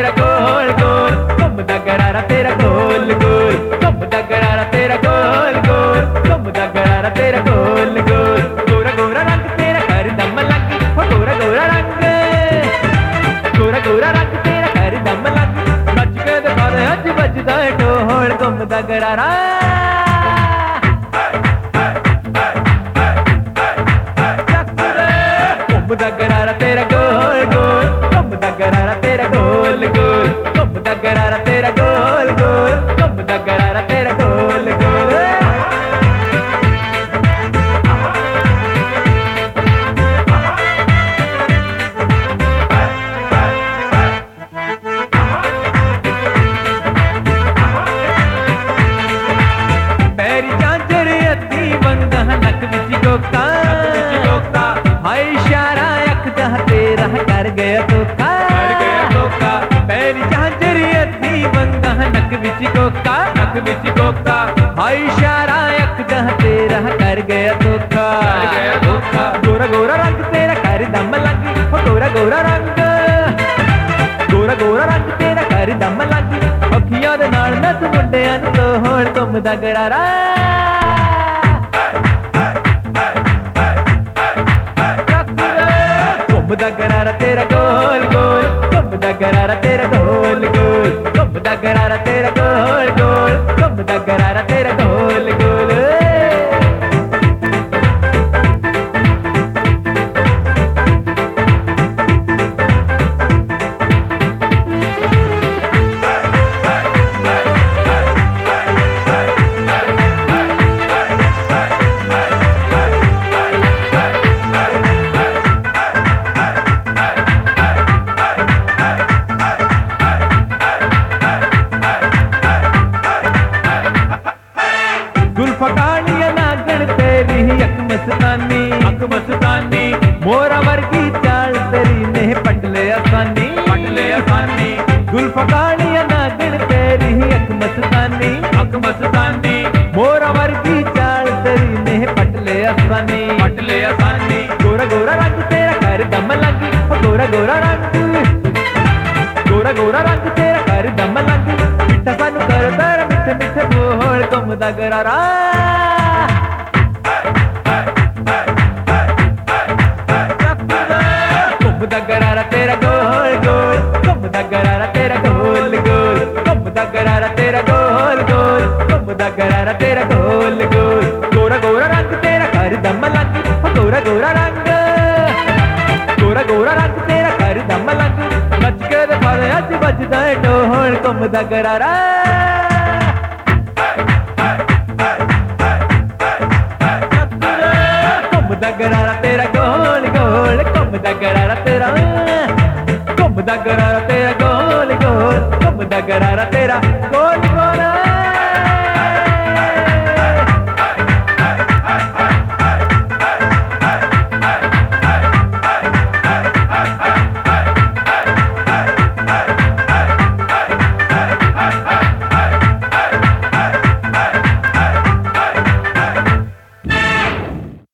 तेरा गोल गोल, घूमदा गरारा तेरा गोल गोल, घूमदा गरारा तेरा गोल गोल, घूमदा गरारा तेरा गोल गोल। गोरा गोरा रंग तेरा कर दम लग, हो गोरा गोरा रंग, गोरा गोरा रंग तेरा कर दम लग। नच के दिखा दे अज बजदा है ढोल, घूमदा गरारा घूमदा गरारा तेरा गोल गोल, घूमदा गरारा तेरा गोल गोल, घूमदा गरारा तेरा गोल गोल, घूमदा गरारा तेरा गोल गोल। पैरी झांझर अद्धी वंगा नक विच कोका, हाय इशारा अखदा तेरा कर गया धोखा, कर गया धोखा। पैरी झांझर अद्धी वंगा नक विच कोका, नक विच कोका, हाय इशारा अखदा तेरा कर गया धोखा, कर गया धोखा। गोरा गोरा रंग तेरा कर दम लगी, हो गोरा गोरा रंग, गोरा गोरा रंग तेरा कर दम लगी। अखियां दे नाल नस मुंडियां नूं लोहण, घुमदा गरारा घूमदा गरारा तेरा गोल गोल, घूमदा गरारा तेरा गोल गोल, घूमदा गरारा तेरा गोल गोल, घूमदा गरारा तेरा गोल गोल। फकानिया नागण तेरी अख मस्तानी, अख मस्तानी। मोरा वर्गी चाल तेरी ने पट ले आसानी, पट ले आसानी। गुल फकानिया नागण तेरी अख मस्तानी, अख मस्तानी। मोरा वर्गी चाल तेरी ने पट ले आसानी, पट ले आसानी। गोरा गोरा रंग तेरा कर दम लगी, हो गोरा गोरा रंग, गोरा गोरा रंग तेरा कर दम लगी। मिठा सानू कर दर मिठे मिठे बोल, घूमदा गरारा घूमदा गरारा तेरा गोल गोल, घूमदा गरारा तेरा गोल गोल, घूमदा गरारा तेरा गोल गोल, घूमदा गरारा तेरा गोल गोल। गोरा गोरा रंग तेरा कर दम लगी, हो गोरा गोरा रंग, गोरा गोरा रंग तेरा कर दम लगी। नच के दिखा दे अज बजदा है ढोल, घूमदा गरारा घूमदा गरारा तेरा गोल गोल, घूमदा गरारा तेरा, घूमदा गरारा तेरा गोल गोल, घूमदा गरारा तेरा।